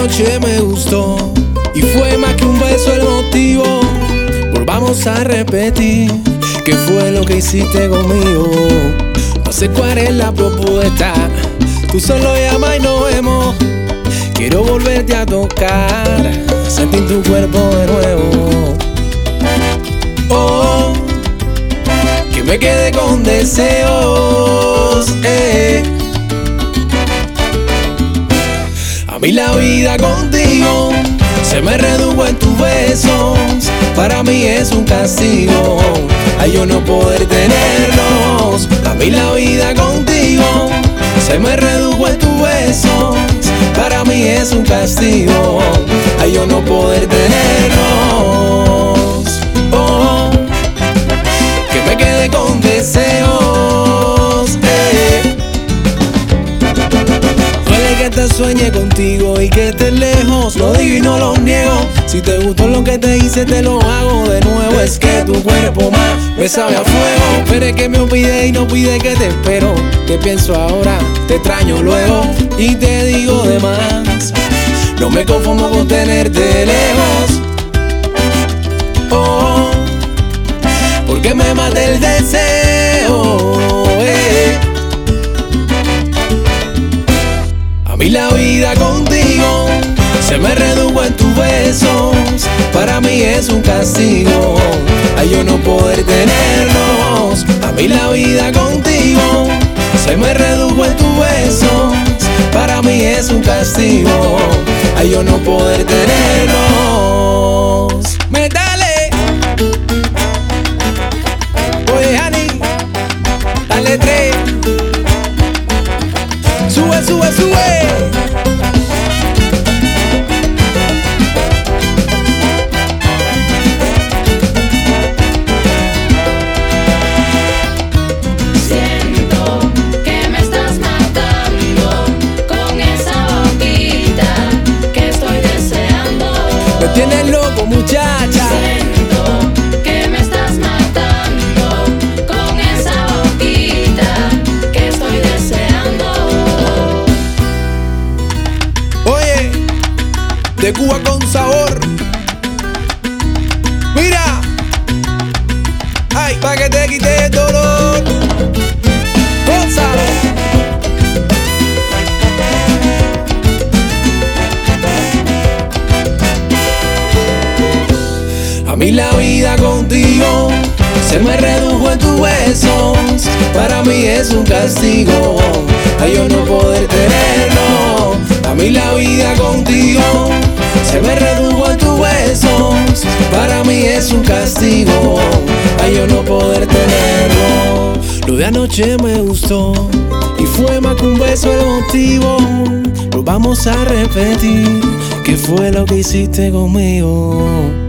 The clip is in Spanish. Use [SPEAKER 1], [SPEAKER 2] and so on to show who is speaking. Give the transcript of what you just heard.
[SPEAKER 1] anoche me gustó y fue más que un beso el motivo. Volvamos a repetir qué fue lo que hiciste conmigo. No sé cuál es la propuesta, tú solo llama y nos vemos. Quiero volverte a tocar, sentir tu cuerpo de nuevo. Oh, que me quede con deseos. A mí la vida contigo se me redujo en tus besos. Para mí es un castigo ay yo no poder tenerlos. A mí la vida contigo se me redujo en tus besos. Para mí es un castigo ay yo no poder tenerlos. Oh, que me quede con deseos. Duele que te sueñe contigo y que estés lejos. Lo digo y no lo niego. Si te gustó lo que te hice te lo hago de nuevo. Es que tu cuerpo más me sabe a fuego. Pero es que me olvidé y no pide que te espero. Te pienso ahora, te extraño luego y te digo de más. No me conformo con tenerte lejos. Oh, porque me mata el deseo. A mí la vida contigo se me redujo en tus besos. Para mí es un castigo ay yo no poder tenerlos. A mí la vida contigo se me redujo en tus besos. Para mí es un castigo ay yo no poder tenerlos. Métale, oye Hani, dale 3. Sube, sube, sube. Tienes loco, muchacha.
[SPEAKER 2] Siento que me estás matando con esa boquita que estoy deseando.
[SPEAKER 1] Oye, de Cuba con sabor. Mira, ay, pa' que te quite el dolor. Gózalo. A mí la vida contigo se me redujo en tus besos. Para mí es un castigo ay yo no poder tenerlo. A mí la vida contigo se me redujo en tus besos. Para mí es un castigo ay yo no poder tenerlo. Lo de anoche me gustó y fue más que un beso el motivo. Lo vamos a repetir, ¿qué fue lo que hiciste conmigo?